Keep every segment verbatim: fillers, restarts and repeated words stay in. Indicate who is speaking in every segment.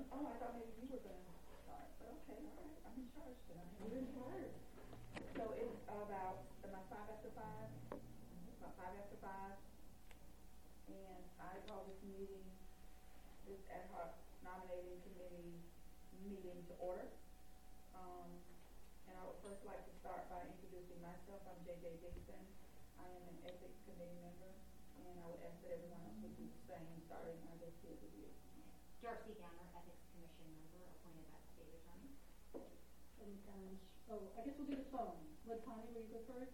Speaker 1: Oh, I thought maybe you were going to start, but okay, all right. I'm in charge tonight. You're in charge. So it's about, am I five after five? About five after five. And I call this meeting, this ad hoc nominating committee meeting to order. Um, and I would first like to start by introducing myself. I'm J J Dixon. I am an ethics committee member, and I would ask that everyone else would do the same, starting, I guess, here with you.
Speaker 2: Darcy Gowner, Ethics Commission member, appointed by the state attorney.
Speaker 3: And, um, oh, I guess we'll do the phone. Latanya, will you go first?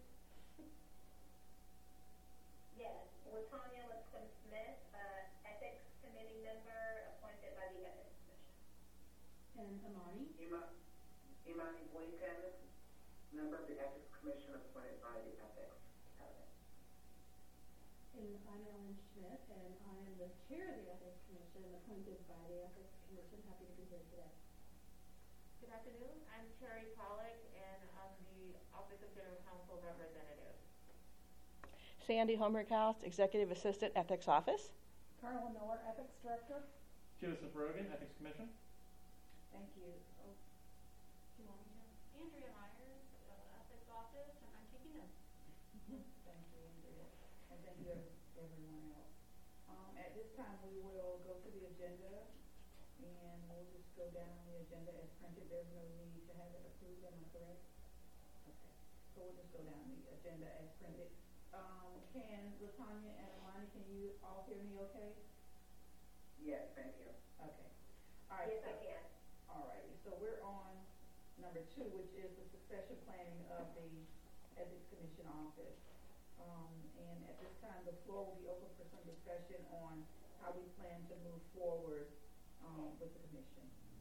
Speaker 4: Yes, Latanya Lipscomb Smith, uh, Ethics Committee member, appointed by the Ethics Commission.
Speaker 3: And Imani?
Speaker 5: Ima, Imani Blinken, member of the Ethics Commission, appointed by the Ethics Cabinet.
Speaker 3: And I'm Ellen Schmidt, and I am the chair of the Ethics Commission, appointed by the Ethics Commission. Happy to be here today.
Speaker 6: Good afternoon. I'm Cherry Pollock, and I'm the Office of General Counsel representative.
Speaker 7: Sandy Homerkaus, Executive Assistant, Ethics Office.
Speaker 8: Carla Miller, Ethics Director.
Speaker 9: Joseph Rogan, Ethics Commission.
Speaker 1: Thank you. Oh,
Speaker 2: Do you want me to? Andrea Myers, uh, Ethics Office, and I'm taking notes.
Speaker 1: thank you, Andrea. And thank you, everyone else. Um, at this time, we will go to the agenda, and we'll just go down the agenda as printed. There's no need to have it approved, am I correct? Okay. So we'll just go down the agenda as printed. Um, can Latanya and Imani, can you all hear me okay?
Speaker 5: Yes, thank you.
Speaker 1: Okay. All right.
Speaker 4: Yes,
Speaker 1: so,
Speaker 4: I can.
Speaker 1: all right. So we're on number two, which is the succession planning of the Ethics Commission office. Um, and at this time, the floor will be open for some discussion on how we plan to move forward um, with the commission.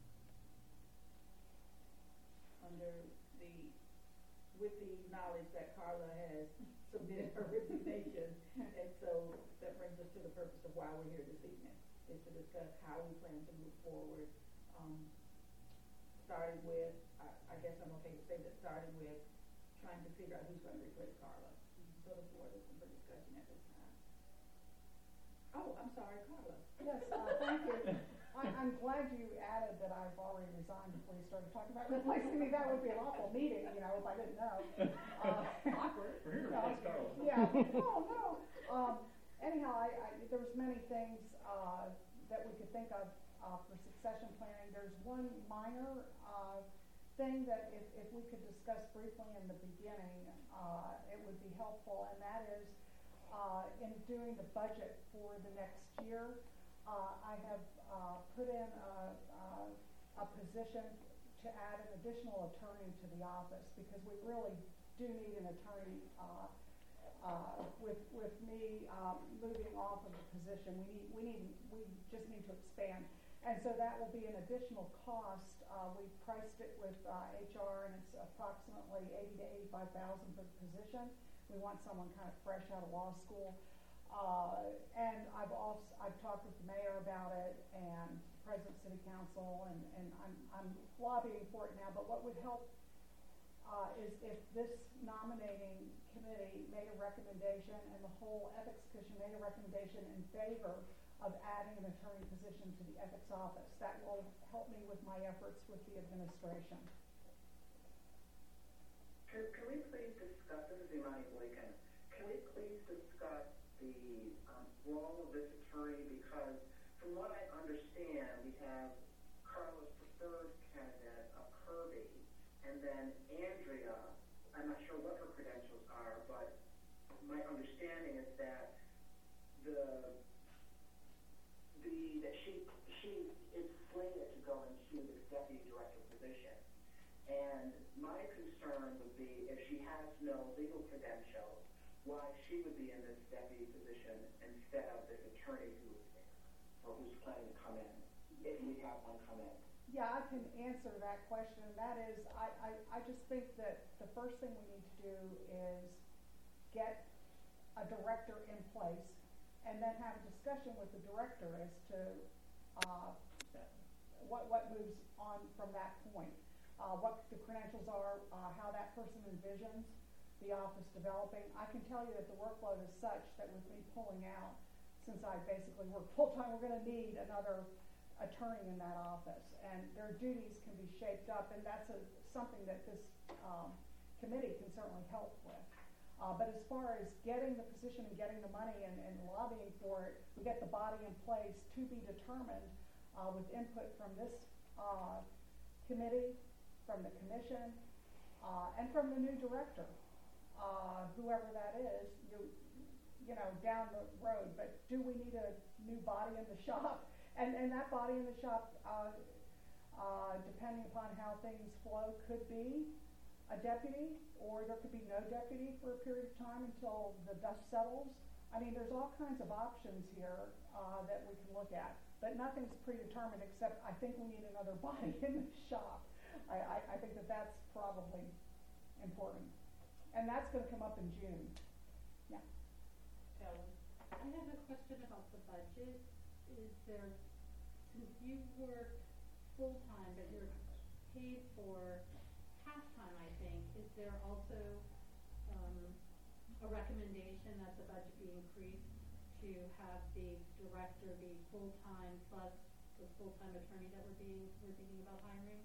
Speaker 1: Under the, with the knowledge that Carla has submitted her resignation, and so that brings us to the purpose of why we're here this evening, is to discuss how we plan to move forward, um, starting with, I, I guess I'm okay to say that starting with trying to figure out who's going to replace Carla. So the floor is open for discussion at this time. Oh, I'm sorry, Carla.
Speaker 8: Yes, uh, thank you. I, I'm glad you added that I've already resigned before you started talking about replacing me. That would be an awful meeting, you know, if I didn't know. Uh,
Speaker 3: Awkward.
Speaker 9: We're here to replace Carla.
Speaker 8: Yeah. Oh no. Um, anyhow, I, I, there was many things uh, that we could think of uh, for succession planning. There's one minor uh, thing that if, if we could discuss briefly in the beginning, uh, it would be helpful, and that is uh, in doing the budget for the next year. Uh, I have uh, put in a, a, a position to add an additional attorney to the office, because we really do need an attorney. Uh, uh, with with me um, moving off of the position, we need we need we just need to expand, and so that will be an additional cost. Uh, we priced it with uh, H R, and it's approximately eighty to eighty-five thousand for the position. We want someone kind of fresh out of law school. Uh, and I've also I've talked with the mayor about it, and the president of city council, and, and I'm, I'm lobbying for it now. But what would help uh, is if this nominating committee made a recommendation, and the whole ethics commission made a recommendation in favor of adding an attorney position to the ethics office. That will help me with my efforts with the administration.
Speaker 5: Can, can we please discuss, this is Imani Blinken, can we please discuss the um, role of this attorney? Because from what I understand, we have Carla's preferred candidate, uh, Kirby, and then Andrea. I'm not sure what her credentials are, but my understanding is that the the that she she is slated to go into the deputy director position. And my concern would be, if she has no legal credentials, why she would be in this deputy position instead of this attorney who is there, or who's planning to come in, if we have one come in.
Speaker 8: Yeah, I can answer that question. That is, I, I, I just think that the first thing we need to do is get a director in place, and then have a discussion with the director as to uh, what, what moves on from that point. Uh, what the credentials are, uh, how that person envisions the office developing. I can tell you that the workload is such that with me pulling out, since I basically work full-time, we're going to need another attorney in that office, and their duties can be shaped up, and that's a, something that this um, committee can certainly help with. Uh, but as far as getting the position and getting the money and, and lobbying for it, we get the body in place to be determined uh, with input from this uh, committee, from the commission, uh, and from the new director, uh, whoever that is, you, you know, down the road. But do we need a new body in the shop? And, and that body in the shop, uh, uh, depending upon how things flow, could be a deputy, or there could be no deputy for a period of time until the dust settles. I mean, there's all kinds of options here uh, that we can look at, but nothing's predetermined except I think we need another body in the shop. I, I, I think that that's probably important. And that's going to come up in June. Yeah.
Speaker 6: Ellen?
Speaker 3: I have a question about the budget. Is there, since you work full-time, but you're paid for half-time, I think, is there also um, a recommendation that the budget be increased to have the director be full-time plus the full-time attorney that we're being, we're thinking about hiring?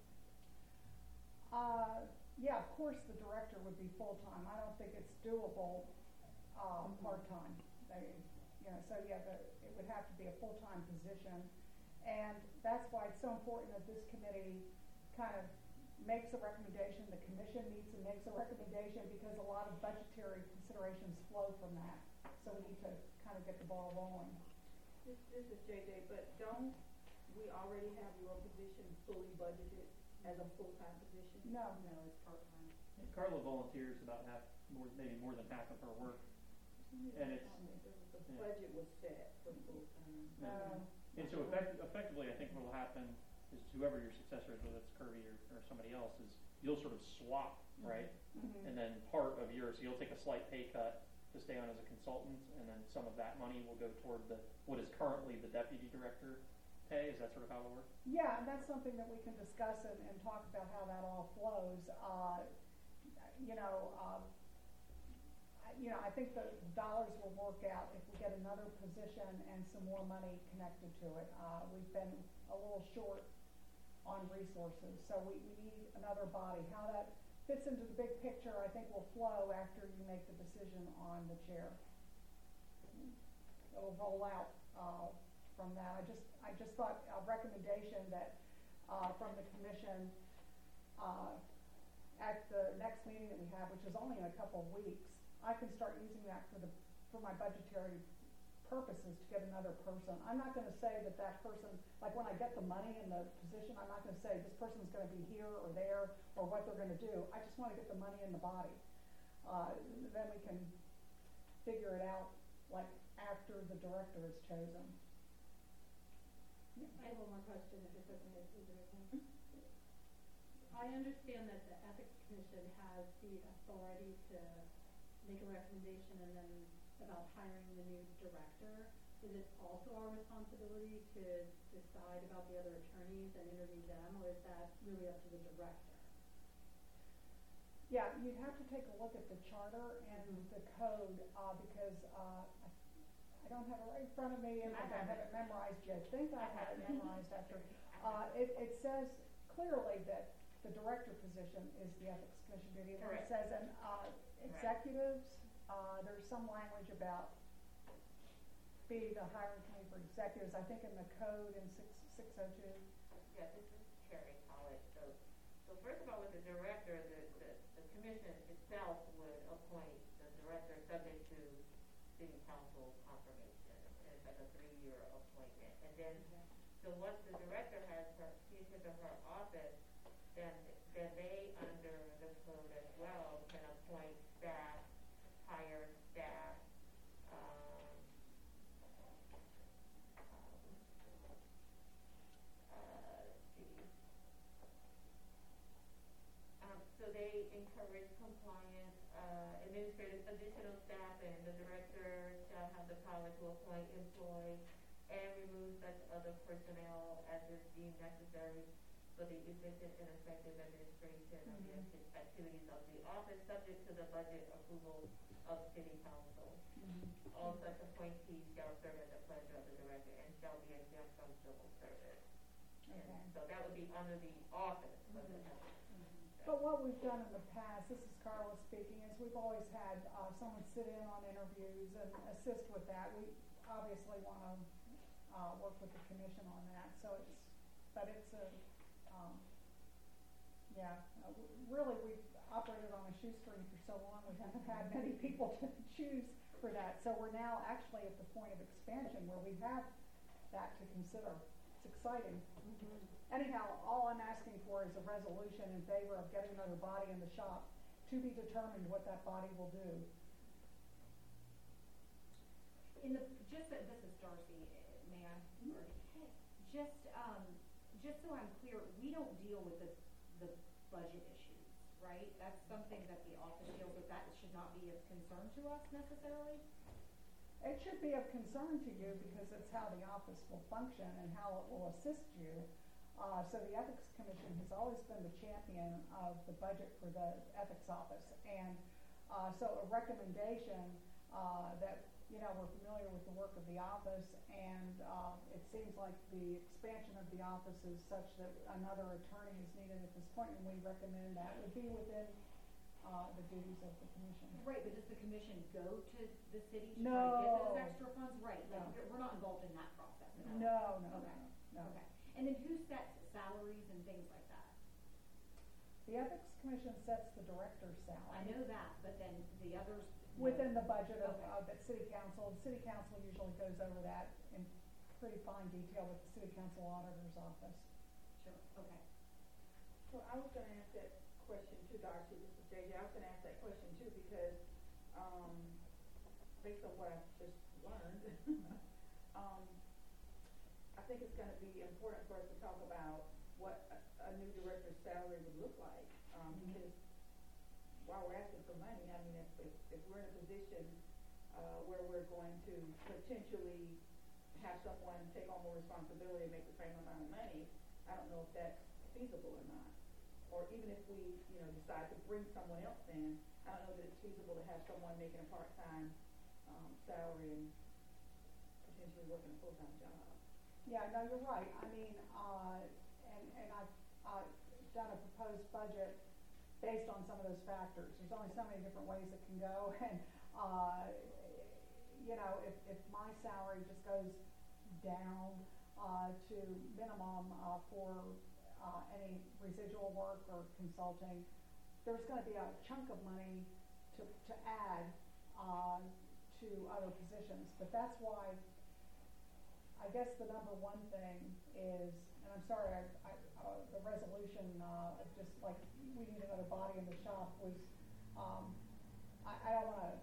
Speaker 8: Uh, yeah, of course the director would be full-time. I don't think it's doable uh,
Speaker 3: Mhm.
Speaker 8: part-time. They, you know, so yeah, the, it would have to be a full-time position. And that's why it's so important that this committee kind of makes a recommendation, the commission meets and makes a recommendation, because a lot of budgetary considerations flow from that. So we need to kind of get the ball rolling.
Speaker 1: This, this is J J, but don't we already have your position fully budgeted as a full-time position?
Speaker 8: No.
Speaker 1: No, it's part-time.
Speaker 9: Carla volunteers about half, more, maybe more than half of her work. And it's,
Speaker 1: The, the
Speaker 9: yeah.
Speaker 1: budget was set for full-time.
Speaker 8: Uh,
Speaker 9: and so effect, effectively, I think what will happen is whoever your successor is, whether it's Kirby or, or somebody else, is you'll sort of swap, right?
Speaker 8: mhm.
Speaker 9: And then part of yours, you'll take a slight pay cut to stay on as a consultant, and then some of that money will go toward the, what is currently the deputy director pay. Is that sort of how it'll work?
Speaker 8: Yeah, and that's something that we can discuss and, and talk about how that all flows. Uh, you know, um, I, you know, I think the dollars will work out if we get another position and some more money connected to it. Uh, we've been a little short on resources, so we, we need another body. How that fits into the big picture, I think, will flow after you make the decision on the chair. It'll roll out uh, from that. I just, I just thought a recommendation that uh, from the commission uh, at the next meeting that we have, which is only in a couple of weeks, I can start using that for the for my budgetary purposes to get another person. I'm not going to say that that person, like when I get the money in the position, I'm not going to say this person's going to be here or there or what they're going to do. I just want to get the money in the body. Uh, then we can figure it out like after the director is chosen.
Speaker 3: I have one more question, if it's okay, is it okay? I understand that the Ethics Commission has the authority to make a recommendation and then about hiring the new director. Is it also our responsibility to decide about the other attorneys and interview them, or is that really up to the director?
Speaker 8: Yeah, you'd have to take a look at the charter and the code, uh, because, uh, I, I don't have it right in front of me, and I
Speaker 6: I
Speaker 8: don't
Speaker 6: have
Speaker 8: have it memorized yet. I think I
Speaker 6: I
Speaker 8: have
Speaker 6: have
Speaker 8: it
Speaker 6: it.
Speaker 8: memorized after. Uh, it, it says clearly that the director position is the Ethics Commission duty. And then it
Speaker 6: Correct.
Speaker 8: says, and, uh, executives, uh, there's some language about be the hiring committee for executives, I think in the code in six, six oh two.
Speaker 6: Yeah, this is Cherry College. So, so first of all, with the director, the, the, the commission itself would appoint the director subject to city council confirmation. And it's like a three-year appointment. And then, so once the director has her, she's into her office, then, then they, under the code as well, can appoint staff, hire staff, um, uh, see. Um, so they encourage compliance, uh, administrative, additional staff, and the director shall have the power to appoint, employ, and remove such other personnel as is deemed necessary for the efficient and effective administration of the acti- activities of the office, subject to the budget approval of city council. All such appointees shall serve at the pleasure of the director and shall be exempt from civil service. under the office of the ethics.
Speaker 8: But what we've done in the past, this is Carla speaking, is we've always had uh, someone sit in on interviews and assist with that. We obviously want to uh, work with the commission on that, so it's, but it's a, um, yeah, uh, w- really we've operated on a shoestring for so long, we haven't had many people to choose for that. So we're now actually at the point of expansion where we have that to consider. It's exciting. Anyhow, all I'm asking for is a resolution in favor of getting another body in the shop, to be determined what that body will do.
Speaker 10: In the, just, that- this is Darcy, uh, may I? Or- Just, um, just so I'm clear, we don't deal with the, the budget issues, right? That's something that the office deals with, that should not be of concern to us necessarily?
Speaker 8: It should be of concern to you because it's how the office will function and how it will assist you. Uh, so the Ethics Commission has always been the champion of the budget for the Ethics Office. And uh, so a recommendation uh, that, you know, we're familiar with the work of the office, and uh, it seems like the expansion of the office is such that another attorney is needed at this point, and we recommend that would be within uh, the duties of the commission.
Speaker 10: Right, but does the commission go to the city to
Speaker 8: No.
Speaker 10: try to get those extra funds? Right, like,
Speaker 8: No.
Speaker 10: we're not involved in that process at all?
Speaker 8: No, no,
Speaker 10: Okay.
Speaker 8: no, no.
Speaker 10: Okay, and then who sets salaries and things like that?
Speaker 8: The Ethics Commission sets the director's salary.
Speaker 10: I know that, but then the others? no.
Speaker 8: Within the budget of,
Speaker 10: Okay.
Speaker 8: of the city council. The city council usually goes over that in pretty fine detail with the city council auditor's office.
Speaker 10: Sure, okay.
Speaker 1: So I was gonna ask that question too, Darcy, this is J J, I was gonna ask that question too, because, um, based on what I've just learned, um, I think it's gonna be important for us to talk about what a, a new director's salary would look like, um,
Speaker 8: Mhm.
Speaker 1: because while we're asking for money, I mean, if, if, if we're in a position, uh, where we're going to potentially have someone take on more responsibility and make the same amount of money, I don't know if that's feasible or not. Or even if we, you know, decide to bring someone else in, I don't know that it's feasible to have someone making a part-time, um, salary and potentially working a full-time job.
Speaker 8: Yeah, no, you're right. I mean, uh, and, and I've, uh, done a proposed budget based on some of those factors. There's only so many different ways it can go, and, uh, you know, if, if my salary just goes down, uh, to minimum, uh, for, uh, any residual work or consulting, there's gonna be a chunk of money to, to add, uh, to other positions. But that's why, I guess the number one thing is, and I'm sorry, I, I, uh, the resolution, uh, just like we need another body in the shop was, um, I, I don't wanna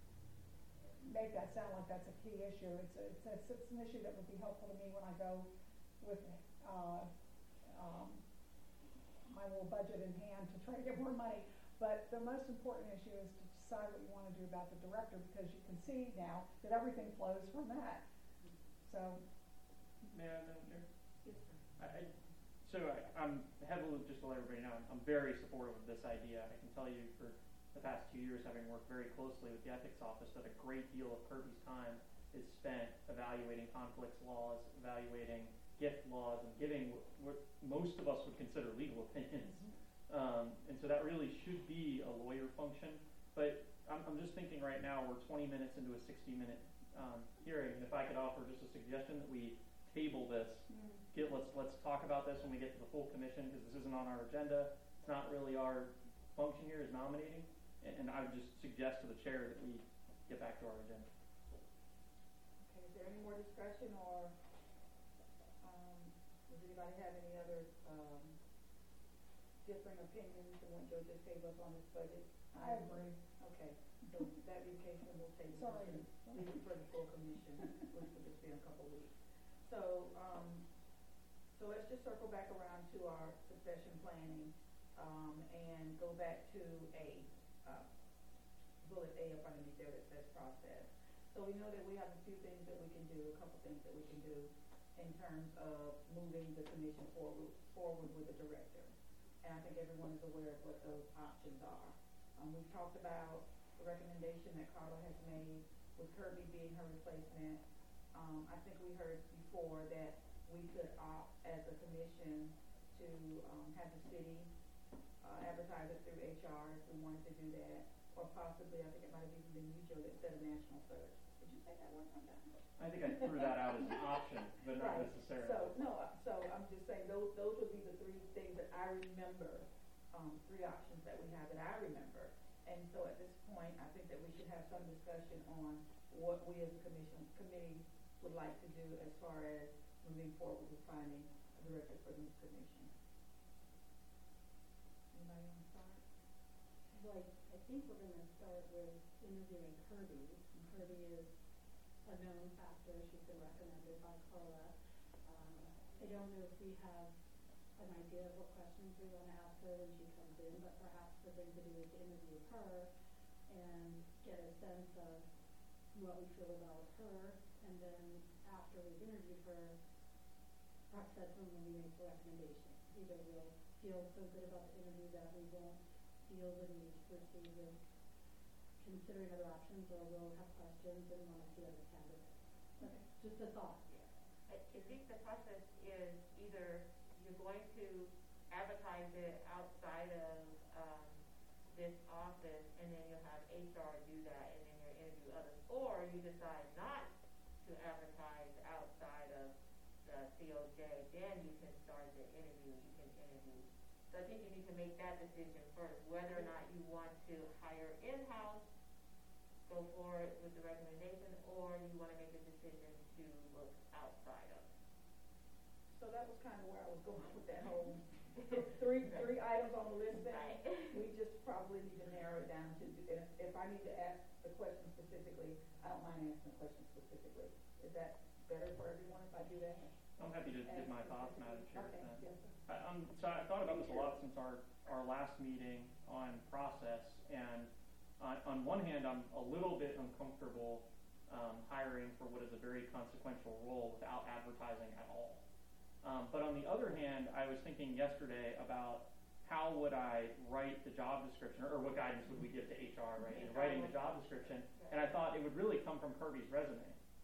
Speaker 8: make that sound like that's a key issue. It's, a- it's, it's, it's an issue that would be helpful to me when I go with, uh, um, my little budget in hand to try to get more money. But the most important issue is to decide what you wanna do about the director, because you can see now that everything flows from that. So,
Speaker 9: May I, Madam Chair?
Speaker 1: Yes, sir.
Speaker 9: I, I, so I, I'm heavily, just to let everybody know, I'm, I'm very supportive of this idea. I can tell you for the past two years, having worked very closely with the ethics office, that a great deal of Kirby's time is spent evaluating conflicts laws, evaluating gift laws, and giving what, what most of us would consider legal opinions. Um, and so that really should be a lawyer function. But I'm, I'm just thinking right now, we're twenty minutes into a sixty minute um, hearing, and if I could offer just a suggestion that we table this,
Speaker 8: mm,
Speaker 9: get, let's, let's talk about this when we get to the full commission, because this isn't on our agenda. It's not really our function here is nominating, and, and I would just suggest to the chair that we get back to our agenda.
Speaker 1: Okay, is there any more discussion, or, um, does anybody have any other, um, differing opinions than what Joe just gave us on this budget?
Speaker 8: I agree.
Speaker 1: Okay, so that being the case, then we'll table
Speaker 8: Sorry.
Speaker 1: this and leave it for the full commission, which will just be in a couple of weeks. So, um, so let's just circle back around to our succession planning, um, and go back to A, uh, bullet A up underneath there that says process. So we know that we have a few things that we can do, a couple things that we can do in terms of moving the commission forward, forward with the director. And I think everyone is aware of what those options are. Um, we've talked about the recommendation that Carla has made with Kirby being her replacement. Um, I think we heard before that we could opt as a commission to, um, have the city, uh, advertise it through H R if we wanted to do that, or possibly, I think it might have even been you, Joe, that said a national search. Did you say that one sometime?
Speaker 9: I think I threw that out as an option, but not
Speaker 1: Right.
Speaker 9: necessarily.
Speaker 1: So, no, uh, so I'm just saying, those, those would be the three things that I remember, um, three options that we have that I remember. And so at this point, I think that we should have some discussion on what we as a commission, committee would like to do as far as moving forward with finding a director for this commission. Anybody want to start?
Speaker 3: Well, I, I think we're gonna start with interviewing Kirby, and Kirby is a known factor, she's been recommended by Carla. Um, I don't know if we have an idea of what questions we wanna ask her when she comes in, but perhaps the thing to do is to interview her and get a sense of what we feel about her, and then after we've interviewed her, perhaps that's when we make the recommendation. Either we'll feel so good about the interview that we won't feel the need to proceed with considering other options, or we'll have questions and want to see other candidates. That's just a thought.
Speaker 6: Yeah. I, I think the process is either you're going to advertise it outside of, um, this office, and then you'll have H R do that, and then you'll interview others, or you decide not to advertise outside of the C O J, then you can start the interview, you can interview. So I think you need to make that decision first, whether or not you want to hire in-house, go forward with the recommendation, or you want to make a decision to look outside of.
Speaker 1: So that was kind of where I was going with that whole three, three items on the list then.
Speaker 6: Right.
Speaker 1: We just probably need to narrow it down to, if, if I need to ask the question specifically, I don't mind asking the question specifically. Is that better for everyone if I do that?
Speaker 9: I'm happy to give my thoughts, Madam Chair.
Speaker 1: Okay,
Speaker 9: then.
Speaker 1: yes, sir.
Speaker 9: I, um, so I thought about this a lot since our, our last meeting on process, and on, on one hand, I'm a little bit uncomfortable um, hiring for what is a very consequential role without advertising at all. Um, but on the other hand, I was thinking yesterday about how would I write the job description, or, or what guidance would we give to H R, right, in writing the job description, and I thought it would really come from Kirby's resume.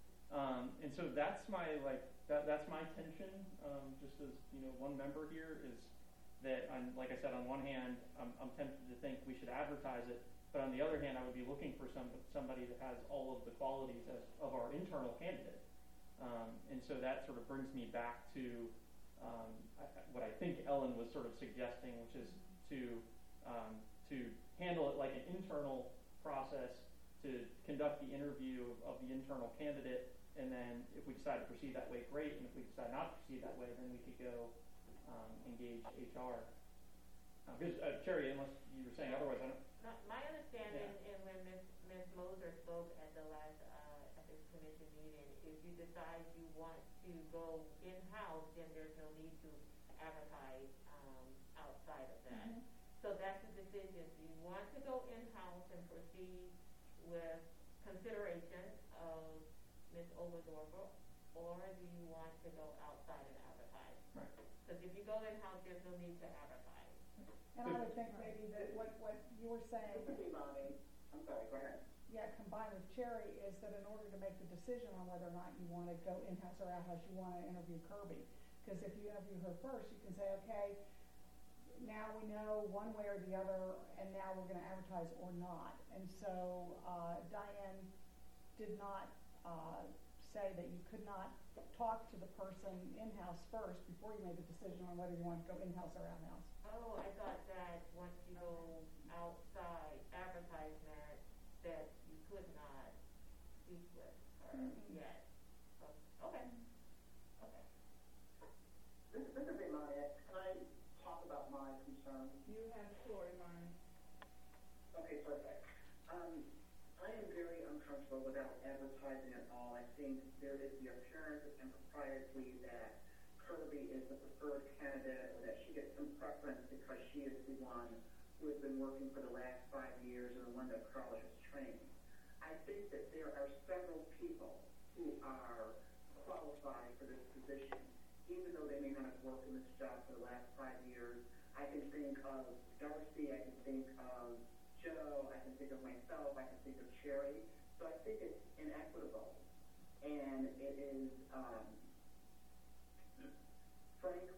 Speaker 9: Um, and so that's my, like, that, that's my tension, um, just as, you know, one member here, is that I'm, like I said, on one hand, I'm, I'm tempted to think we should advertise it, but on the other hand, I would be looking for some, somebody that has all of the qualities as, of our internal candidate. Um, and so that sort of brings me back to um, I, what I think Ellen was sort of suggesting, which is to um, to handle it like an internal process, to conduct the interview of, of the internal candidate, and then if we decide to proceed that way, great, and if we decide not to proceed that way, then we could go um, engage H R. Uh, because, uh, Cherry, unless you were saying otherwise, I don't...
Speaker 6: No, my understanding,
Speaker 9: Yeah.
Speaker 6: and when Miz Miz Moser spoke at the last uh, Ethics Commission meeting, if you decide you want to go in-house, then there's no need to advertise um, outside of that.
Speaker 1: Mm-hmm.
Speaker 6: So that's the decision. Do you want to go in-house and proceed with consideration of Miz Oberdorfer, or do you want to go outside and advertise?
Speaker 9: Right.
Speaker 6: Because if you go in-house, there's no need to advertise.
Speaker 8: And I would think maybe that what, what you were saying,
Speaker 5: This is Imani. I'm sorry, go ahead.
Speaker 8: yeah, combined with Cherry, is that in order to make the decision on whether or not you want to go in-house or out-house, you want to interview Kirby. Because if you interview her first, you can say, okay, now we know one way or the other, and now we're going to advertise or not. And so uh, Diane did not uh, say that you could not talk to the person in-house first before you made the decision on whether you want to go in-house or out-house.
Speaker 6: Oh, I thought that once you go outside advertisement, that you could not speak with her
Speaker 8: Mm-mm.
Speaker 6: yet. So, okay, okay.
Speaker 5: This, this is Imani. Can I talk about my concerns?
Speaker 1: You have the floor, Imani.
Speaker 5: Okay, perfect. Um, I am very uncomfortable without advertising at all. I think there is the appearance and propriety that Kirby is the preferred candidate, or that she gets some preference because she is the one who has been working for the last five years and the one that Carla has trained. I think that there are several people who are qualified for this position, even though they may not have worked in this job for the last five years. I can think of Darcy, I can think of Joe, I can think of myself, I can think of Cherry. So I think it's inequitable, and it is, um, frankly, an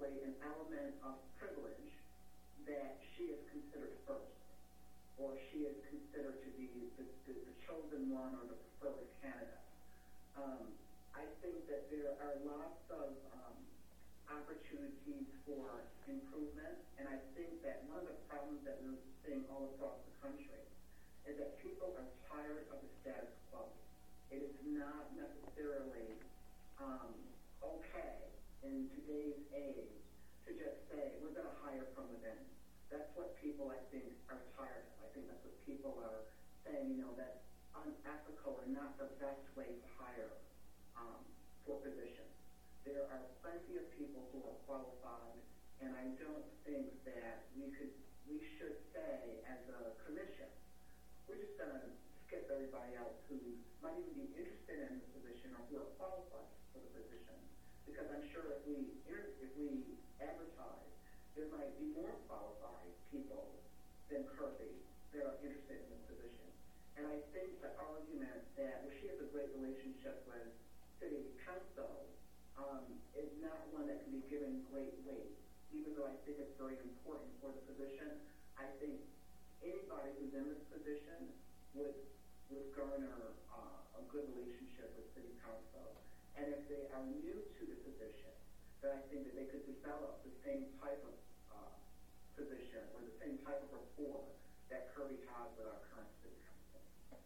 Speaker 5: element of privilege that she is considered first, or she is considered to be the, the, the chosen one or the preferred candidate. Um, I think that there are lots of um, opportunities for improvement, and I think that one of the problems that we're seeing all across the country is that people are tired of the status quo. It is not necessarily um, okay in today's age to just say, we're going to hire from within. That's what people, I think, are tired of. I think that's what people are saying, you know, that's unethical and not the best way to hire um, for positions. There are plenty of people who are qualified, and I don't think that we could, we should say as a commission, we're just going to skip everybody else who might even be interested in the position or who are qualified for the position. Because I'm sure if we, if we advertise, there might be more qualified people than Kirby that are interested in this position. And I think the argument that, well, she has a great relationship with city council um, is not one that can be given great weight. Even though I think it's very important for the position, I think anybody who's in this position would, would garner uh, a good relationship with city council. And if they are new to the position, then I think that they could develop the same type of uh, position or the same type of rapport that Kirby has with our current city council.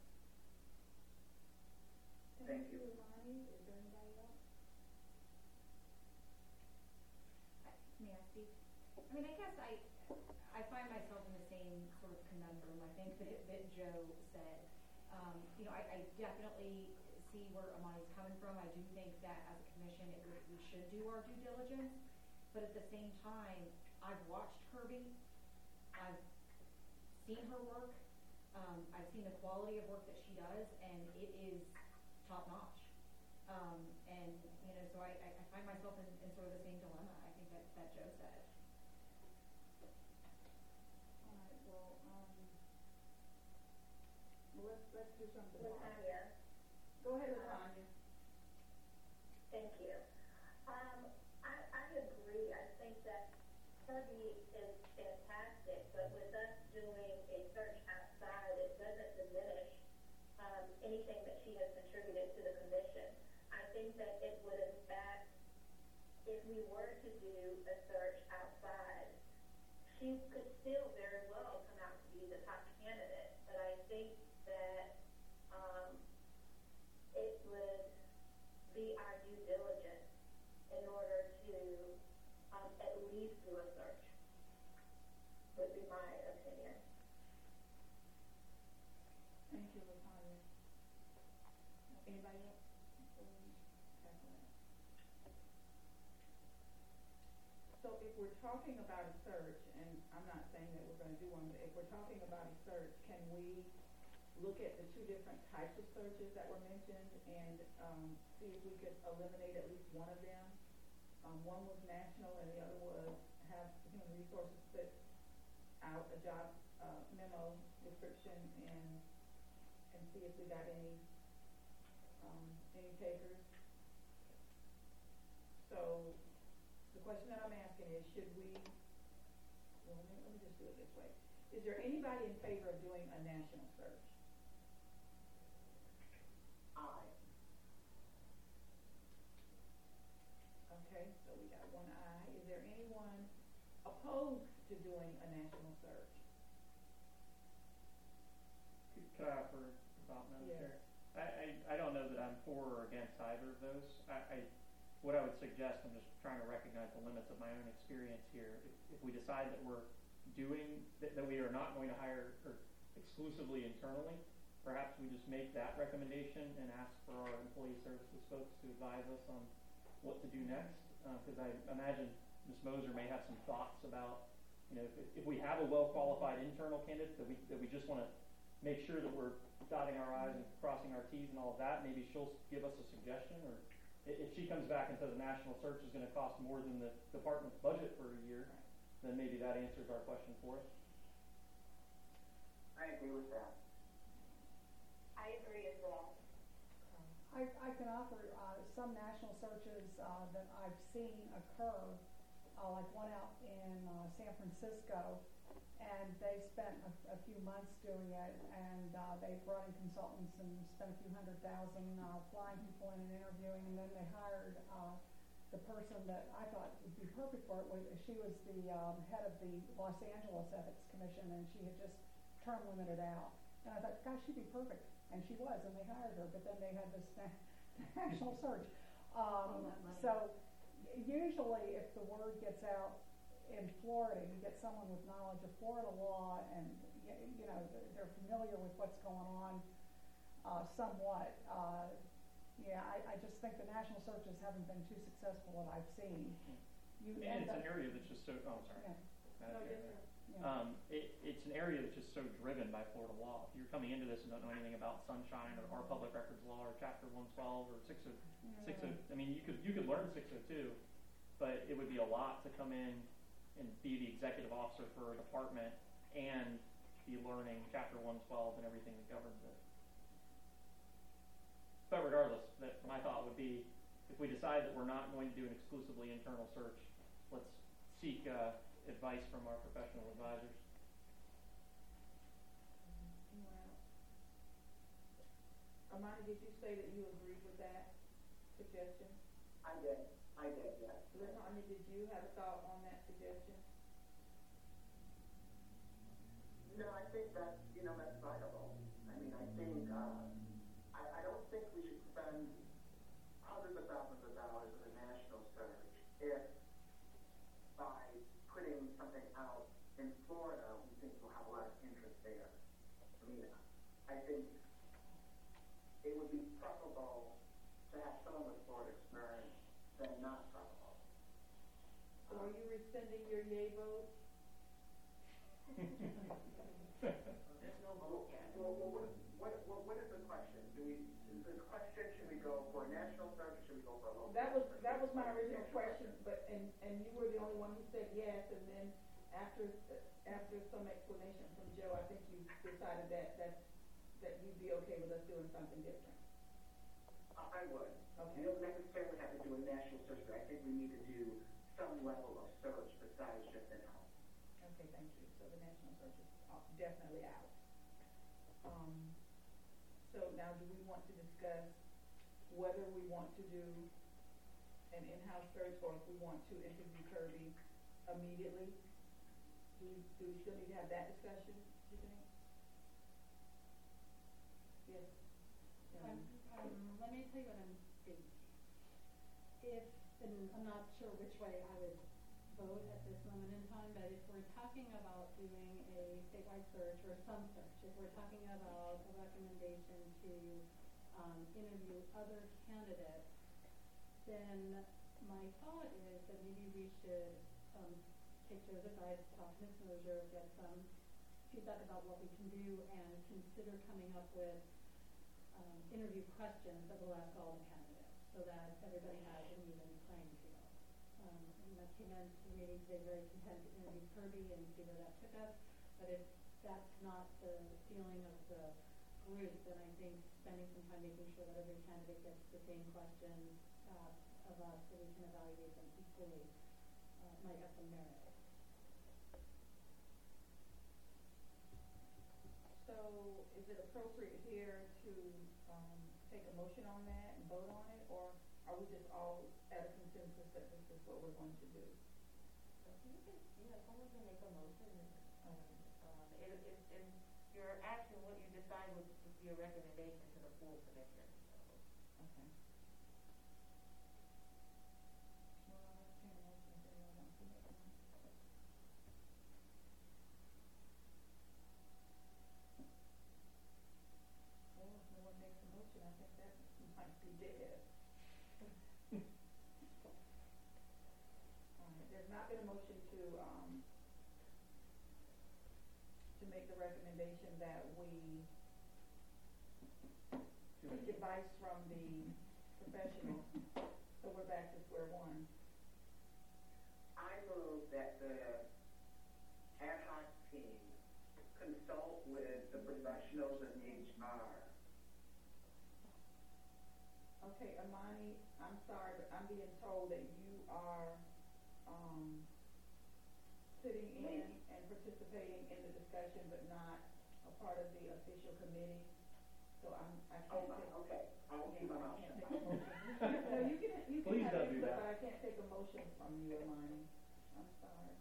Speaker 5: Thank you.
Speaker 1: Lonnie. Is there anybody else?
Speaker 10: May I speak? I mean, I guess I, I find myself in the same sort of conundrum, I think, that, that Joe said. Um, you know, I, I definitely see where Amani's coming from. I do think that as a commission, it would, we should do our due diligence. But at the same time, I've watched Kirby. I've seen her work. Um, I've seen the quality of work that she does, and it is top notch. Um, and, you know, so I, I, I find myself in, in sort of the same dilemma, I think, that, that Joe said.
Speaker 1: All right, well, um, well, let's, let's do something.
Speaker 4: Latanya.
Speaker 1: Go ahead, Latanya.
Speaker 4: Thank you. Um, I, I agree. I think that Kirby is fantastic, but with us doing a search outside, it doesn't diminish um, anything that she has contributed to the commission. I think that it would, in fact, if we were to do a search outside, she could still very well come out to be the top candidate. But I think that um, it would be our due diligence in order to um, at least do a search, would be my opinion.
Speaker 1: Thank you, Latanya. Anybody else? So if we're talking about a search, and I'm not saying that we're going to do one, but if we're talking about a search, can we look at the two different types of searches that were mentioned and um, see if we could eliminate at least one of them? Um, one was national and the other was have human resources put out a job uh, memo description and and see if we got any um, any takers. So the question that I'm asking is, should we, well, let me, let me just do it this way. Is there anybody in favor of doing a national search?
Speaker 5: Aye.
Speaker 1: Okay, so we got one aye. Is there anyone opposed to doing a national search?
Speaker 9: Could, could I offer a thought, Madam
Speaker 1: Yes.
Speaker 9: Chair? I, I, I don't know that I'm for or against either of those. I, I, what I would suggest, I'm just trying to recognize the limits of my own experience here. If, if we decide that we're doing, that, that we are not going to hire or exclusively internally, perhaps we just make that recommendation and ask for our employee services folks to advise us on what to do next. Because uh, I imagine Miz Moser may have some thoughts about, you know, if, if we have a well-qualified internal candidate that we that we just want to make sure that we're dotting our I's and crossing our T's and all of that, maybe she'll give us a suggestion. Or if she comes back and says a national search is going to cost more than the department's budget for a year, then maybe that answers our question for us.
Speaker 5: I agree with that.
Speaker 4: I agree as well.
Speaker 8: I, I can offer uh, some national searches uh, that I've seen occur, uh, like one out San Francisco, and they spent a, a few months doing it, and uh, they brought in consultants and spent a few hundred thousand uh, flying people in and interviewing, and then they hired uh, the person that I thought would be perfect for it. Was, she was the um, head of the Los Angeles Ethics Commission, and she had just term limited out. And I thought, gosh, she'd be perfect, and she was, and they hired her. But then they had this na- national search. Um, so usually, if the word gets out in Florida, you get someone with knowledge of Florida law, and you know they're familiar with what's going on uh, somewhat. Uh, yeah, I, I just think the national searches haven't been too successful that I've seen. You
Speaker 9: And
Speaker 8: end
Speaker 9: it's
Speaker 8: up,
Speaker 9: an area that's just so, oh, I'm sorry.
Speaker 8: Yeah.
Speaker 9: Madam
Speaker 1: No,
Speaker 9: Chair.
Speaker 1: yes, sir.
Speaker 8: yeah.
Speaker 9: Um, it, it's an area that's just so driven by Florida law. If you're coming into this and don't know anything about sunshine or our public records law or chapter one twelve or six oh, six oh, I mean, you could, you could learn six oh two, but it would be a lot to come in and be the executive officer for a department and be learning chapter one twelve and everything that governs it. But regardless, that my thought would be, if we decide that we're not going to do an exclusively internal search, let's seek uh, advice from our professional advisors.
Speaker 1: Amani, did you say that you agreed with that suggestion?
Speaker 5: I did, I did, yes.
Speaker 1: Latonya, did you have a thought on that suggestion?
Speaker 5: No, I think that, you know, that's viable. I mean, I think, uh, I, I don't think we should spend hundreds of thousands of dollars in a national search if by putting something out in Florida, we think we'll have a lot of interest there. I mean, I think it would be preferable to have someone with Florida experience than not preferable.
Speaker 1: So are you rescinding your yay vote?
Speaker 6: There's no vote yet.
Speaker 5: Well, well, what, what, what, what is the question? Do we, is the question, should we go for a national search or should we go for a local?
Speaker 1: That was, that was my original question, but, and, and you were the only one who said yes, and then after, after some explanation from Joe, I think you decided that, that, that you'd be okay with us doing something different.
Speaker 5: I would.
Speaker 1: Okay.
Speaker 5: You don't necessarily have to do a national search, but I think we need to do some level of search besides just in-house.
Speaker 1: Okay, thank you. So the national search is off- definitely out. Um, so now do we want to discuss whether we want to do an in-house search or if we want to interview Kirby immediately? Do we, do we still need to have that discussion, do you think? Yes.
Speaker 3: Um,
Speaker 1: Um,
Speaker 3: um, let me tell you what I'm thinking. If, and I'm not sure which way I would vote at this moment in time, but if we're talking about doing a statewide search or some search, if we're talking about a recommendation to um, interview other candidates, then my thought is that maybe we should um, take Joe's advice, talk to Miz Mosier, get some feedback about what we can do, and consider coming up with um, interview questions that will ask all the candidates, so that everybody has an even playing field. Um, and I came into the meeting today very content to interview Kirby and see where that took us, but if that's not the feeling of the group, then I think spending some time making sure that every candidate gets the same questions uh, of us, so we can evaluate them equally, uh, might have some merit.
Speaker 1: So is it appropriate here to, um, take a motion on that and vote on it, or are we just all at a consensus that this is what we're going to do?
Speaker 6: So you can, yeah, someone can make a motion, um, um, if, if, if your action, what you decide would would be a recommendation to the full commission, so.
Speaker 1: Okay. Well, I'll entertain a motion if anyone wants to make one. Well, if no one makes a motion, I think that might be dead. All right, there's not been a motion to, um, to make the recommendation that we seek advice from the professional, so we're back to square one.
Speaker 5: I move that the ad hoc team consult with the professionals in H R.
Speaker 1: Okay, Amani, I'm sorry, but I'm being told that you are, um, sitting in participating in the discussion, but not a part of the official committee. So I'm, I
Speaker 5: Oh,
Speaker 1: can't take.
Speaker 5: okay, I will keep my
Speaker 1: I
Speaker 5: mouth
Speaker 1: can't
Speaker 5: shut.
Speaker 1: take a motion. No, you can, you can
Speaker 9: Please
Speaker 1: have
Speaker 9: don't do
Speaker 1: input,
Speaker 9: that.
Speaker 1: but I can't take a motion from you, Imani. I'm sorry.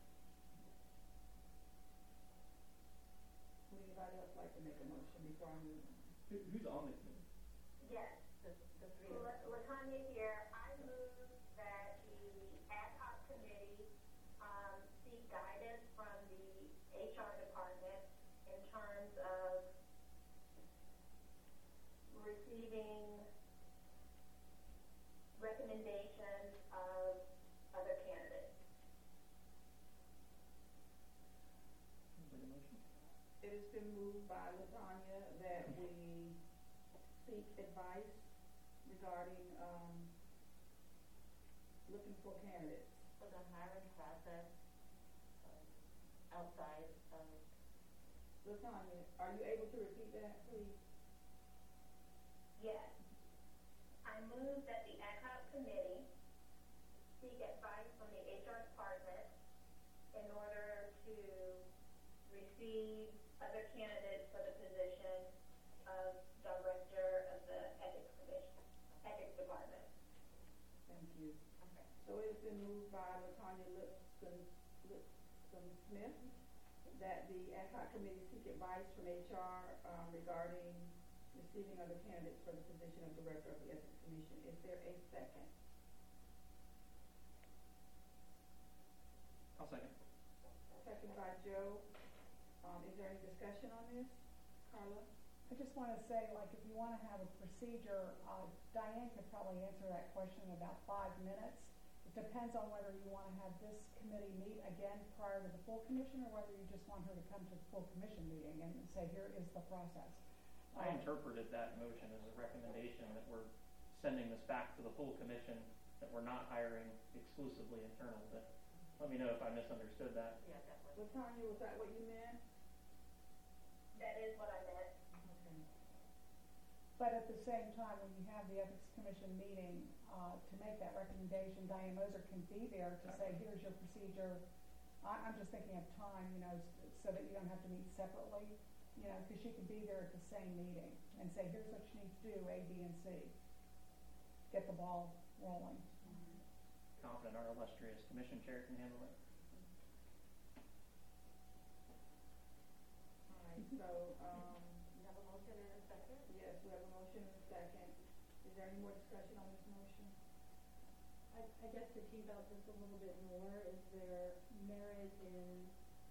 Speaker 1: Would anybody else like to make a motion before I move on?
Speaker 9: Who, who's on the committee?
Speaker 4: Yes,
Speaker 6: The, the three of us.
Speaker 4: La- Latanya here, I move that the ad hoc committee, um, seek guidance from the H R department in terms of receiving recommendations of other candidates.
Speaker 9: Make a motion?
Speaker 1: It has been moved by Latanya that we seek advice regarding, um, looking for candidates.
Speaker 6: For the hiring process, um, outside of,
Speaker 1: Latanya, are you able to repeat that, please?
Speaker 4: Yes. I move that the ad hoc committee seek advice from the H R department in order to receive other candidates for the position of director of the ethics commission, ethics department.
Speaker 1: Thank you.
Speaker 6: okay.
Speaker 1: So it has been moved by Latanya Lipson, Lipson Smith that the ad hoc committee seek advice from H R, um, regarding receiving other candidates for the position of director of the ethics commission. Is there a second?
Speaker 9: I'll second.
Speaker 1: Second by Joe. Um, is there any discussion on this? Carla?
Speaker 8: I just want to say, like, if you want to have a procedure, uh, Diane could probably answer that question in about five minutes. It depends on whether you want to have this committee meet again prior to the full commission, or whether you just want her to come to the full commission meeting and say, here is the process.
Speaker 9: I
Speaker 8: Um,
Speaker 9: interpreted that motion as a recommendation that we're sending this back to the full commission, that we're not hiring exclusively internal, but let me know if I misunderstood that.
Speaker 6: Yeah, that was.
Speaker 1: Latanya, was that what you meant?
Speaker 4: That is what I meant.
Speaker 1: Okay.
Speaker 8: But at the same time, when you have the Ethics Commission meeting, uh, to make that recommendation, Diane Moser can be there to say, here's your procedure. I, I'm just thinking of time, you know, s- so that you don't have to meet separately, you know, because she could be there at the same meeting and say, here's what you need to do, A, B, and C. Get the ball rolling.
Speaker 9: Confident our illustrious commission chair can handle it.
Speaker 1: All right, so, um,
Speaker 6: You have a motion and a second?
Speaker 1: yes, we have a motion and a second. Is there any more discussion on this motion?
Speaker 3: I, I guess to tease out just a little bit more, is there merit in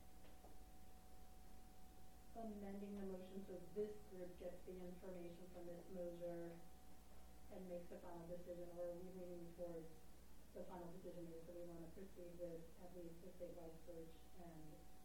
Speaker 3: amending the motion so this group gets the information from Miz Moser and makes the final decision, or are we leaning towards the final decision maker, so we want to proceed with at least the statewide search and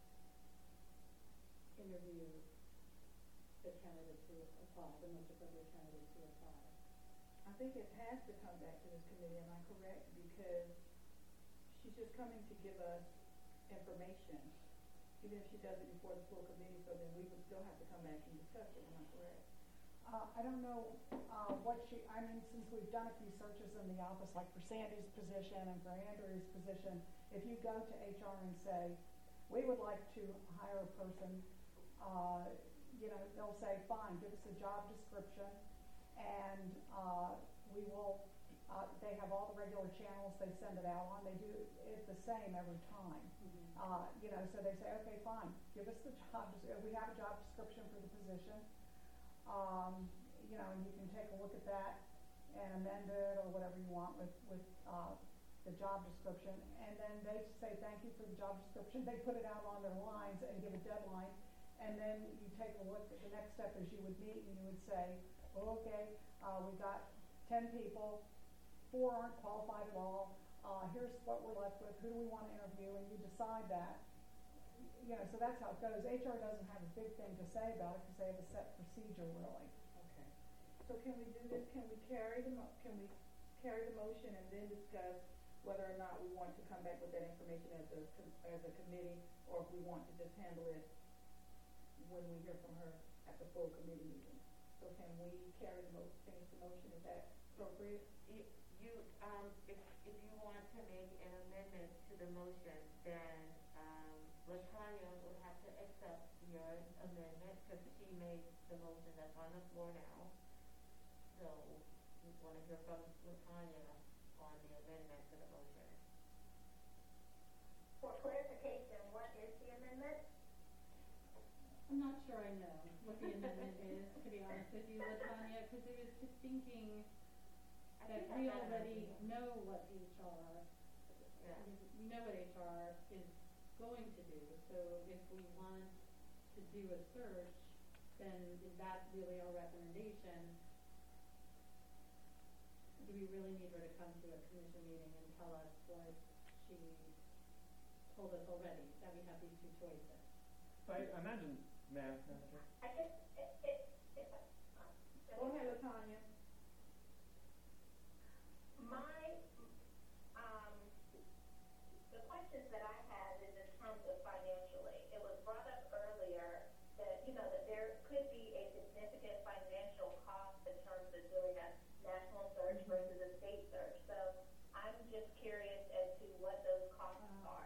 Speaker 3: interview the candidates who apply, the most appropriate candidates who apply?
Speaker 1: I think it has to come back to this committee, am I correct? Because she's just coming to give us information, even if she does it before the full committee, so then we would still have to come back and discuss it, am I correct?
Speaker 8: Uh, I don't know, uh, what she, I mean, since we've done a few searches in the office, like for Sandy's position and for Andrew's position, if you go to H R and say, we would like to hire a person, uh, you know, they'll say, fine, give us a job description, and, uh, we will, uh, they have all the regular channels they send it out on, they do it the same every time. Uh, you know, so they say, okay, fine, give us the job, des- we have a job description for the position. Um, you know, and you can take a look at that and amend it or whatever you want with, with, uh, the job description. And then they say, thank you for the job description. They put it out on their lines and give a deadline. And then you take a look at the next step is you would meet and you would say, well, okay, uh, we got ten people, four aren't qualified at all. Uh, here's what we're left with. Who do we want to interview? And you decide that. You know, so that's how it goes. H R doesn't have a big thing to say about it because they have a set procedure, really.
Speaker 1: Okay. So can we do this, can we carry the mo- can we carry the motion and then discuss whether or not we want to come back with that information as a, com- as a committee, or if we want to just handle it when we hear from her at the full committee meeting? So can we carry the mo- change the motion, is that appropriate?
Speaker 6: You, you, um, if, if you want to make an amendment to the motion, then, um, Latanya will have to amendment, because she made the motion that's on the floor now. So, we want to hear from Latanya on the amendment to the motion.
Speaker 4: For clarification, what is the amendment?
Speaker 3: I'm not sure I know what the amendment is, to be honest with you, Latanya, because it was just thinking
Speaker 6: I
Speaker 3: that
Speaker 6: think
Speaker 3: we
Speaker 6: I got an
Speaker 3: already
Speaker 6: idea.
Speaker 3: know what H R,
Speaker 6: Yeah.
Speaker 3: we know what H R is going to do, so if we want to do a search, then is that really our recommendation? Do we really need her to come to a commission meeting and tell us what she told us already, that we have these two choices?
Speaker 9: I I imagine, Mayor, Madam Chair.
Speaker 4: I guess, it, it, it, uh,
Speaker 1: Go ahead, Latanya.
Speaker 4: my, um, the questions that I had is in terms of financially. It was brought up earlier that, you know, that there could be a significant financial cost in terms of doing a national search versus a state search. So I'm just curious as to what those costs are.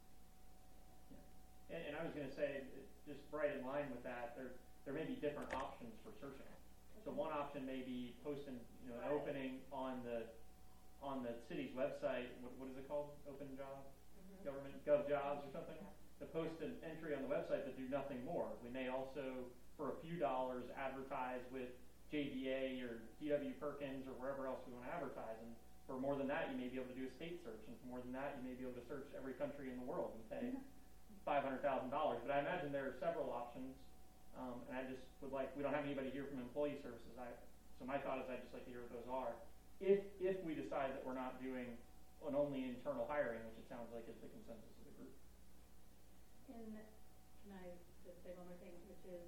Speaker 9: And, and I was gonna say, it- just right in line with that, there, there may be different options for searching. So one option may be posting, you know, an
Speaker 4: Right.
Speaker 9: opening on the, on the city's website, what, what is it called? Open job,
Speaker 6: Mhm.
Speaker 9: government, gov jobs or something?
Speaker 6: Yeah.
Speaker 9: To post an entry on the website but do nothing more. We may also, for a few dollars, advertise with J V A or D W Perkins or wherever else we wanna advertise. And for more than that, you may be able to do a state search, and for more than that, you may be able to search every country in the world and pay five hundred thousand dollars, but I imagine there are several options, um, and I just would like, we don't have anybody here from employee services, I, so my thought is I'd just like to hear what those are. If, if we decide that we're not doing an only internal hiring, which it sounds like is the consensus of the group.
Speaker 3: And can I just say one more thing, which is,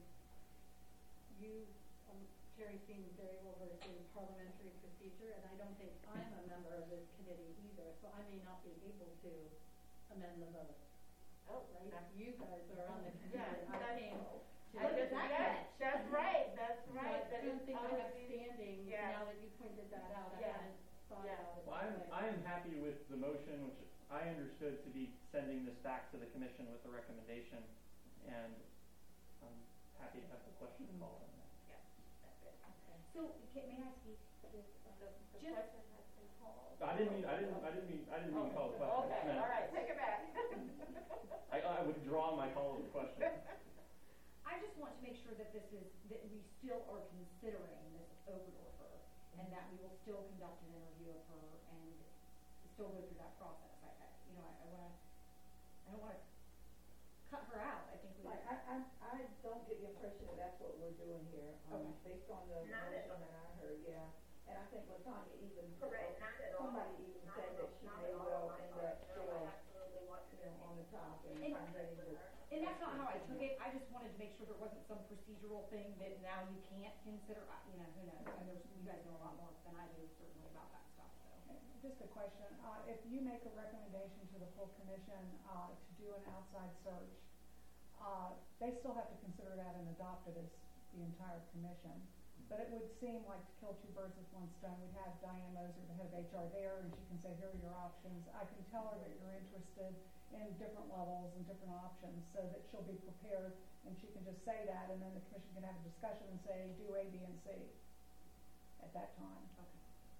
Speaker 3: you, um, Terry seems very well versed in parliamentary procedure, and I don't think I'm a member of this committee either, so I may not be able to amend the vote.
Speaker 6: Oh,
Speaker 3: Right,
Speaker 6: that's-
Speaker 3: you guys are on the committee,
Speaker 6: Yeah,
Speaker 3: I
Speaker 6: that's-
Speaker 3: came to.
Speaker 6: I just, yes, that's right, that's right.
Speaker 3: So I
Speaker 6: That
Speaker 3: don't
Speaker 6: is
Speaker 3: think I have
Speaker 6: already-
Speaker 3: standing,
Speaker 6: Yeah.
Speaker 3: now that you pointed that out, I
Speaker 6: Yeah.
Speaker 3: hadn't thought
Speaker 6: Yeah.
Speaker 3: about it
Speaker 9: Well,
Speaker 3: that
Speaker 9: I'm,
Speaker 3: way.
Speaker 9: I am happy with the motion, which I understood to be sending this back to the commission with the recommendation, and I'm happy to have the question
Speaker 3: Mhm.
Speaker 9: called on that.
Speaker 6: Yeah, that's it.
Speaker 10: So, can, may I speak to this? uh,
Speaker 6: The, the
Speaker 10: Just-
Speaker 6: question has been called.
Speaker 9: I didn't mean, I didn't, I didn't mean, I didn't mean to call the question.
Speaker 6: Okay,
Speaker 9: No.
Speaker 6: all right, take it back.
Speaker 9: I, I withdraw my call of the question.
Speaker 10: I just want to make sure that this is, that we still are considering Miz Oberdorfer, and that we will still conduct an interview of her and still go through that process. I, I, you know, I, I wanna, I don't wanna cut her out, I think we.
Speaker 1: Like, I, I, I don't get the impression that that's what we're doing here, um,
Speaker 10: Okay.
Speaker 1: based on the
Speaker 4: Not at
Speaker 1: motion that I heard, yeah. And I think Latanya even,
Speaker 4: Correct, not at all.
Speaker 1: somebody even
Speaker 4: Not
Speaker 1: said
Speaker 4: at
Speaker 1: that
Speaker 4: all,
Speaker 1: she
Speaker 4: not
Speaker 1: may
Speaker 4: at all
Speaker 1: well
Speaker 4: on my
Speaker 1: end
Speaker 4: part.
Speaker 1: up
Speaker 4: No,
Speaker 1: still,
Speaker 4: I absolutely want to
Speaker 1: you know, on the top and
Speaker 10: And-
Speaker 1: I'm ready to.
Speaker 10: And that's not how I took it, I just wanted to make sure there wasn't some procedural thing that now you can't consider, I- you know, who knows, and there's, you guys know a lot more than I do certainly about that stuff, so.
Speaker 8: Just a question, uh, if you make a recommendation to the full commission, uh, to do an outside search, uh, they still have to consider that and adopt it as the entire commission. But it would seem like to kill two birds with one stone, we'd have Diane Moser, the head of H R there, and she can say, here are your options. I can tell her that you're interested in different levels and different options, so that she'll be prepared, and she can just say that, and then the commission can have a discussion and say, do A, B, and C at that time.
Speaker 10: Okay.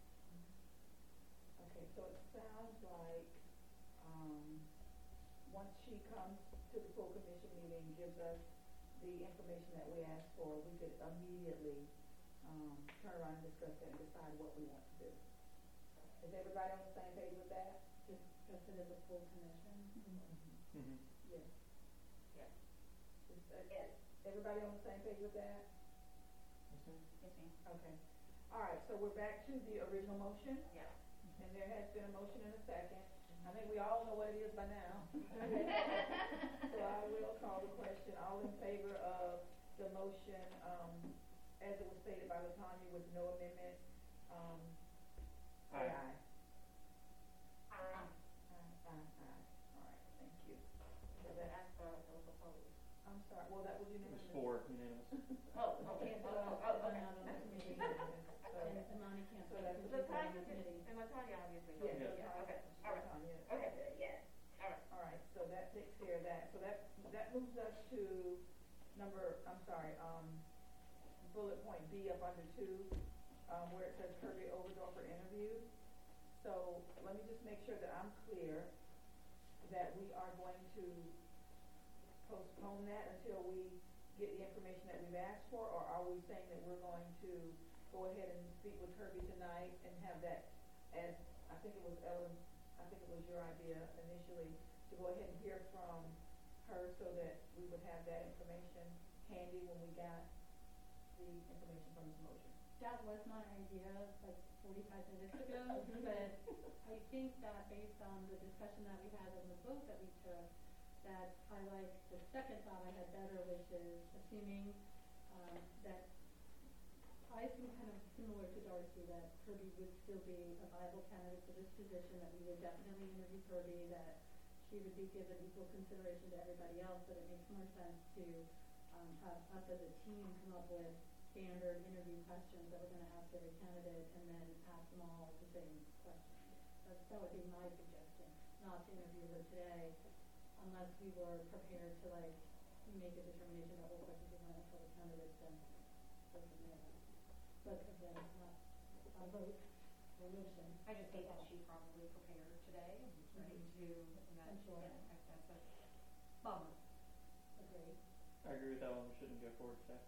Speaker 1: Okay, so it sounds like, um, once she comes to the full commission meeting, gives us the information that we asked for, we could immediately, um, turn around and discuss it and decide what we want to do. Is everybody on the same page with that?
Speaker 3: Just, just it as a full commission.
Speaker 9: Mm-hmm.
Speaker 1: Yes.
Speaker 6: Yeah.
Speaker 1: Is, uh,
Speaker 4: Yes.
Speaker 1: everybody on the same page with that?
Speaker 10: Yes, ma'am.
Speaker 1: Okay. All right, so we're back to the original motion,
Speaker 6: Yeah.
Speaker 1: and there has been a motion and a second. I think we all know what it is by now. So I will call the question, all in favor of the motion, um, as it was stated by Latanya with no amendment, um, say
Speaker 9: Aye.
Speaker 1: aye.
Speaker 4: Um,
Speaker 1: Aye, aye, aye. All right, thank you. So
Speaker 6: Does it
Speaker 1: that,
Speaker 6: ask for those opposed?
Speaker 1: I'm sorry, well, that was
Speaker 9: It
Speaker 1: unanimous.
Speaker 9: was four, unanimous.
Speaker 6: Oh, okay, oh, oh, oh, okay.
Speaker 3: Not on the committee.
Speaker 1: So,
Speaker 3: And Imani can't
Speaker 1: So
Speaker 3: vote
Speaker 1: that's-
Speaker 3: because she's not on
Speaker 6: Latanya
Speaker 3: the
Speaker 6: did,
Speaker 3: committee.
Speaker 6: and Latanya obviously
Speaker 1: yeah,
Speaker 6: voted.
Speaker 1: yeah,
Speaker 6: Okay, all right,
Speaker 1: Latanya.
Speaker 6: okay,
Speaker 4: yes.
Speaker 6: all right.
Speaker 1: All right, so that takes care of that. So that, that moves us to number, I'm sorry, um, bullet point B up under two, um, where it says Kirby Overdorfer interview. So let me just make sure that I'm clear that we are going to postpone that until we get the information that we've asked for, or are we saying that we're going to go ahead and speak with Kirby tonight and have that as, I think it was Ellen, I think it was your idea initially, to go ahead and hear from her so that we would have that information handy when we got the information from this motion.
Speaker 3: That was my idea like forty-five minutes ago, but I think that based on the discussion that we had and the vote that we took, that I like the second thought I had better, which is assuming um, that I think kind of similar to Darcy, that Kirby would still be a viable candidate for this position, that we would definitely interview Kirby, that she would be given equal consideration to everybody else, but it makes more sense to um, have us as a team come up with standard interview questions that we're going to ask every candidate, and then ask them all the same questions. That, that would be my suggestion, not to interview her today, unless we were prepared to like make a determination about what questions we want to ask other candidates, then go from there. But again, not a vote or motion.
Speaker 10: I just think that she probably prepared today and was ready to, and that,
Speaker 3: I'm sure.
Speaker 10: yeah, that- that's a bummer.
Speaker 3: Agreed.
Speaker 9: I agree with that one, we shouldn't go forward today.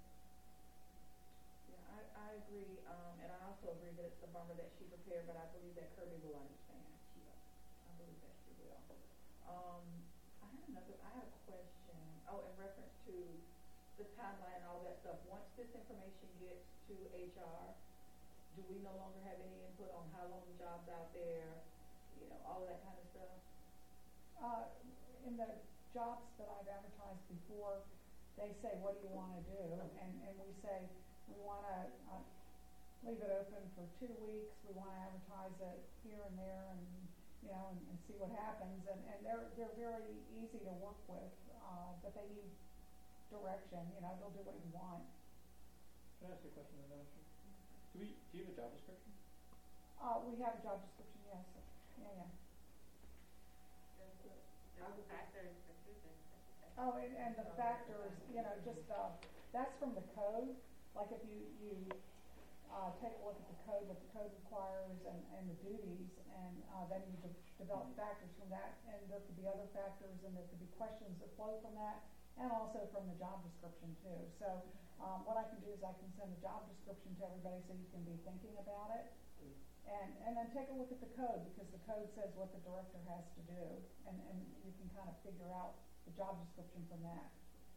Speaker 1: Yeah, I, I agree, um, and I also agree that it's a bummer that she prepared, but I believe that Kirby will understand. She will. I believe that she will. Um, I had another, I had a question, oh, in reference to the timeline and all that stuff. Once this information gets to H R, do we no longer have any input on how long the job's out there, you know, all of that kind of stuff?
Speaker 8: Uh, in the jobs that I've advertised before, they say, what do you wanna do? And, and we say, we wanna, uh, leave it open for two weeks, we wanna advertise it here and there and, you know, and, and see what happens. And, and they're, they're very easy to work with, uh, but they need direction, you know, they'll do what you want.
Speaker 9: Can I ask you a question, Madam Chair? Do we, do you have a job description?
Speaker 8: Uh, we have a job description, yes, yeah, yeah.
Speaker 6: There's, there's a factor in Susan.
Speaker 8: Oh, and, and the factors, you know, just, uh, that's from the code, like if you, you, uh, take a look at the code, what the code requires and, and the duties, and, uh, then you de- develop factors from that, and there could be other factors, and there could be questions that flow from that, and also from the job description too. So, um, what I can do is I can send a job description to everybody so you can be thinking about it. And, and then take a look at the code, because the code says what the director has to do, and, and you can kind of figure out the job description from that.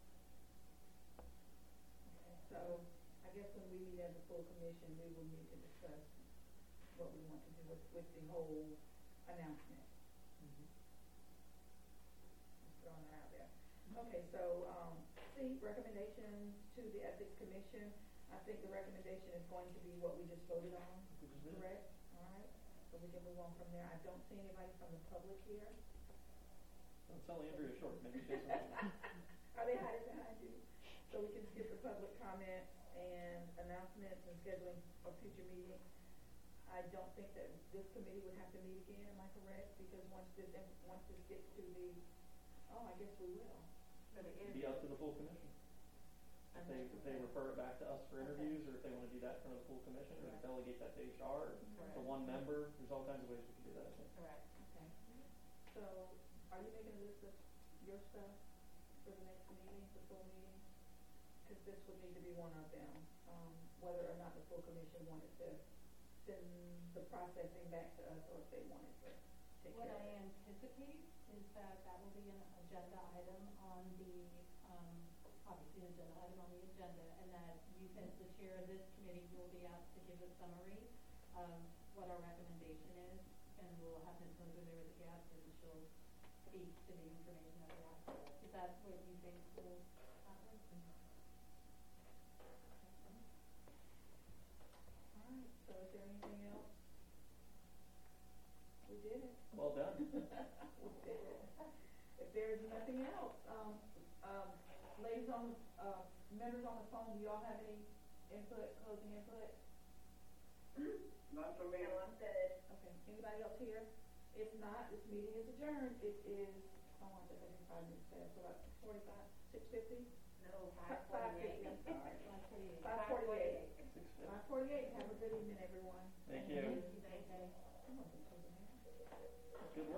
Speaker 1: Okay, so I guess when we meet as a full commission, we will need to discuss what we want to do with, with the whole announcement. Just throwing that out there. Okay, so, um, C, recommendations to the Ethics Commission. I think the recommendation is going to be what we just voted on,
Speaker 9: We just did.
Speaker 1: correct? All right, so we can move on from there. I don't see anybody from the public here.
Speaker 9: Don't sell Andrea short, maybe she has something.
Speaker 1: Are they hiding behind you? So we can skip the public comments and announcements and scheduling of future meetings. I don't think that this committee would have to meet again, am I correct? Because once this, in- once this gets to the, oh, I guess we will.
Speaker 6: For the
Speaker 9: It'd be up to the full commission. If they, if they refer it back to us for interviews, or if they wanna do that in front of the full commission, or
Speaker 1: Right.
Speaker 9: delegate that to H R, or
Speaker 6: Correct.
Speaker 9: to one member, there's all kinds of ways we can do that, I think.
Speaker 6: Correct.
Speaker 1: Okay. So, are you making a list of your stuff for the next meeting, the full meeting? Cause this would need to be one of them, um, whether or not the full commission wanted to send the processing back to us, or if they wanted to take
Speaker 3: What
Speaker 1: care of
Speaker 3: I
Speaker 1: it.
Speaker 3: anticipate is that that will be an agenda item on the, um, obviously an agenda item on the agenda, and that you, as the chair of this committee, will be asked to give a summary of what our recommendation is, and we'll have Miz Moser there with the gaps, and she'll speak to the information that we asked for. Is that what you think will happen?
Speaker 1: All right, so is there anything else? We did it.
Speaker 9: Well done.
Speaker 1: We did it. If there's nothing else, um, um, ladies on, uh, members on the phone, do y'all have any input, closing input?
Speaker 5: Not for me.
Speaker 4: No, I'm good.
Speaker 1: Okay, anybody else here? If not, this meeting is adjourned. It is, oh, I think I did five minutes past, so about forty-five, six fifty?
Speaker 4: No,
Speaker 6: Oh,
Speaker 1: Five
Speaker 6: five
Speaker 1: fifty,
Speaker 6: forty-eight.
Speaker 1: I'm sorry.
Speaker 3: Five forty-eight.
Speaker 1: Five forty-eight.
Speaker 9: Six fifty.
Speaker 1: Five forty-eight, have a good evening, everyone.
Speaker 9: Thank you.
Speaker 6: Thank you.
Speaker 9: Good work.